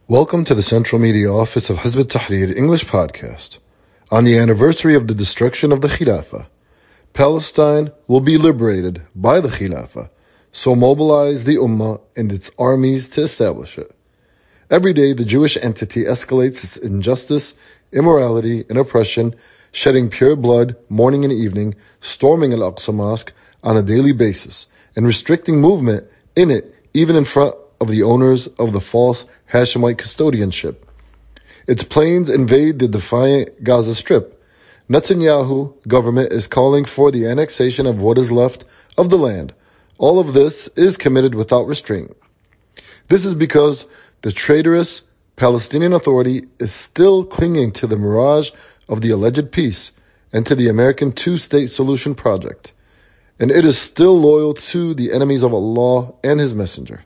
Welcome to the Central Media Office of Hizb ut-Tahrir English Podcast. On the anniversary of the destruction of the Khilafah, Palestine will be liberated by the Khilafah, so mobilize the Ummah and its armies to establish it. Every day the Jewish entity escalates its injustice, immorality, and oppression, shedding pure blood morning and evening, storming Al-Aqsa Mosque on a daily basis, and restricting movement in it even in front of the owners of the false Hashemite custodianship. Its planes invade the defiant Gaza Strip. Netanyahu government is calling for the annexation of what is left of the land. All of this is committed without restraint. This is because the traitorous Palestinian Authority is still clinging to the mirage of the alleged peace and to the American two-state solution project. And it is still loyal to the enemies of Allah and His Messenger.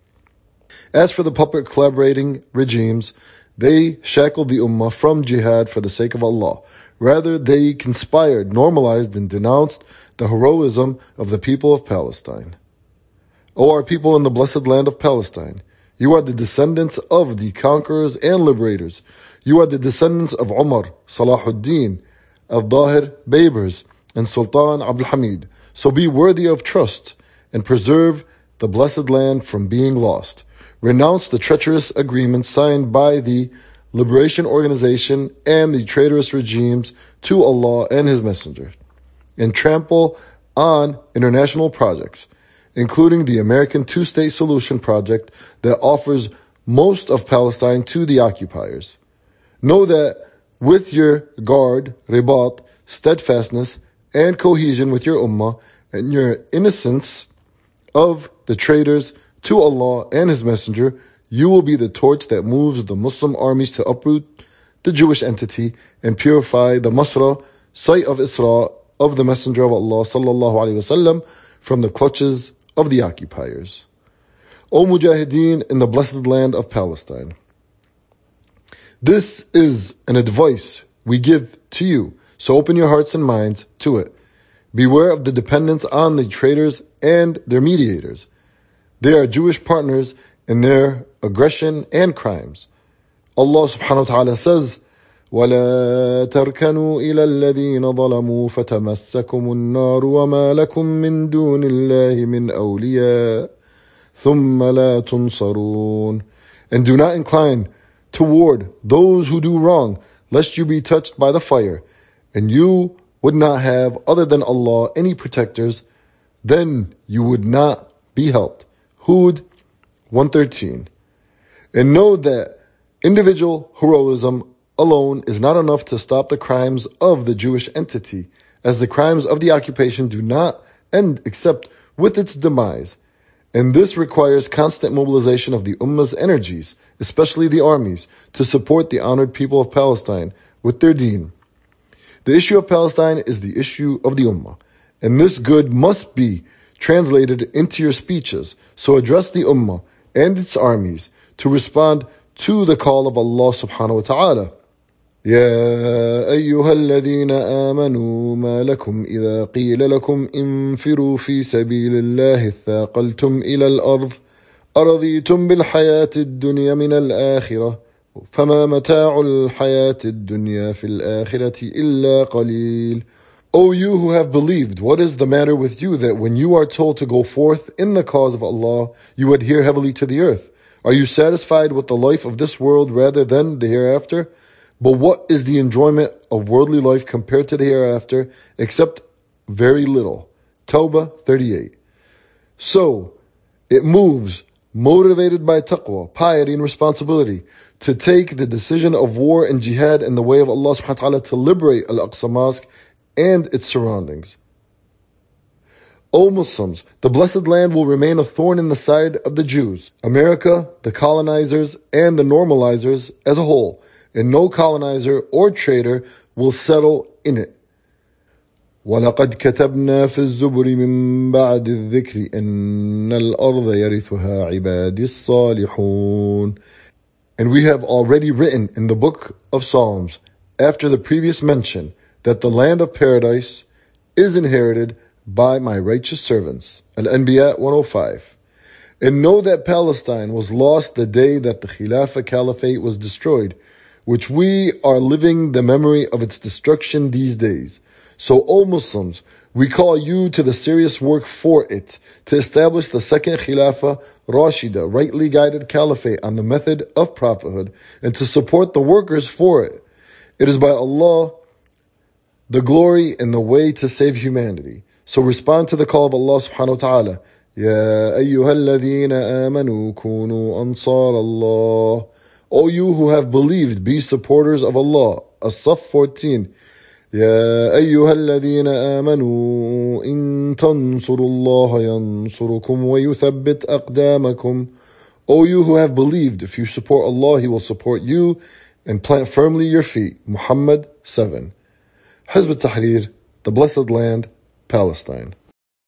As for the puppet collaborating regimes, they shackled the Ummah from jihad for the sake of Allah. Rather, they conspired, normalized, and denounced the heroism of the people of Palestine. O our people in the blessed land of Palestine, you are the descendants of the conquerors and liberators. You are the descendants of Umar, Salahuddin, Al-Dahir, Baybars, and Sultan Abdul Hamid. So be worthy of trust and preserve the blessed land from being lost. Renounce the treacherous agreements signed by the Liberation Organization and the traitorous regimes to Allah and His Messenger, and trample on international projects, including the American two-state solution project that offers most of Palestine to the occupiers. Know that with your guard, ribat, steadfastness, and cohesion with your ummah, and your innocence of the traitors to Allah and His Messenger, you will be the torch that moves the Muslim armies to uproot the Jewish entity and purify the Masra, site of Isra, of the Messenger of Allah sallallahu alaihi wasallam from the clutches of the occupiers. O Mujahideen in the blessed land of Palestine, this is an advice we give to you, so open your hearts and minds to it. Beware of the dependence on the traitors and their mediators. They are Jewish partners in their aggression and crimes. Allah subhanahu wa ta'ala says, وَلَا تَرْكَنُوا إِلَى الَّذِينَ ظَلَمُوا فَتَمَسَّكُمُ النَّارُ وَمَا لَكُم مِّن دُونِ اللَّهِ مِنْ أَوْلِيَاءَ ثُمَّ لَا تُنصَرُونَ. And do not incline toward those who do wrong, lest you be touched by the fire, and you would not have other than Allah any protectors, then you would not be helped. Hud 113. And know that individual heroism alone is not enough to stop the crimes of the Jewish entity, as the crimes of the occupation do not end except with its demise. And this requires constant mobilization of the Ummah's energies, especially the armies, to support the honored people of Palestine with their deen. The issue of Palestine is the issue of the Ummah, and this good must be translated into your speeches, so address the Ummah and its armies to respond to the call of Allah subhanahu wa ta'ala. يا أيها الذين آمنوا ما لكم إذا قيل لكم انفروا في سبيل الله اثاقلتم إلى الأرض أرضيتم بالحياة الدنيا من الآخرة فما متاع الحياة الدنيا في الآخرة إلا قليل. O you who have believed, what is the matter with you that when you are told to go forth in the cause of Allah, you adhere heavily to the earth? Are you satisfied with the life of this world rather than the hereafter? But what is the enjoyment of worldly life compared to the hereafter, except very little? Tawbah 38. So, it moves, motivated by taqwa, piety and responsibility, to take the decision of war and jihad in the way of Allah subhanahu wa ta'ala to liberate Al-Aqsa Mosque and its surroundings. O Muslims, the blessed land will remain a thorn in the side of the Jews, America, the colonizers, and the normalizers as a whole, and no colonizer or traitor will settle in it. وَلَقَدْ كَتَبْنَا فِي الزُّبُرِ مِن بَعْدِ الذِّكْرِ أَنَّ الْأَرْضَ يَرِثُهَا عِبَادِي الصَّالِحُونَ. And we have already written in the book of Psalms, after the previous mention, that the land of paradise is inherited by my righteous servants. Al-Anbiya 105. And know that Palestine was lost the day that the Khilafah Caliphate was destroyed, which we are living the memory of its destruction these days. So, O Muslims, we call you to the serious work for it, to establish the second Khilafah Rashida, rightly guided caliphate on the method of prophethood, and to support the workers for it. It is by Allah the glory and the way to save humanity. So respond to the call of Allah subhanahu wa ta'ala. يَا أَيُّهَا الَّذِينَ آمَنُوا كُونُوا أَنصَارَ اللَّهِ. O you who have believed, be supporters of Allah. As-Saff 14. يَا أَيُّهَا الَّذِينَ آمَنُوا إِن تَنصُرُوا اللَّهَ يَنصُرُكُمْ وَيُثَبِّتْ أَقْدَامَكُمْ. O you who have believed, if you support Allah, He will support you and plant firmly your feet. Muhammad 7. Hizb ut-Tahrir, the Blessed Land, Palestine.